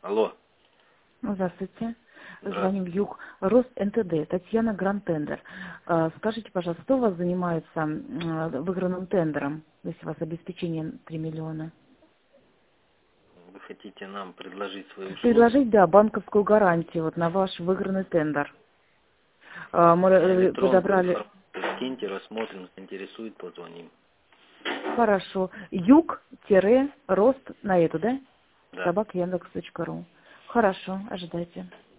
Алло. Здравствуйте. Здравствуйте. Звоним в Юг. Рост НТД. Татьяна Гранд-Тендер. Скажите, пожалуйста, кто у вас занимается выигранным тендером, если у вас обеспечение 3 миллиона? Вы хотите нам предложить свои услуги? Предложить, да, банковскую гарантию вот на ваш выигранный тендер. Мы Электронку подобрали... информацию скиньте, рассмотрим, заинтересует, позвоним. Хорошо. Юг-рост на эту, да? Да. Собак.Яндекс.ру. Хорошо, ожидайте.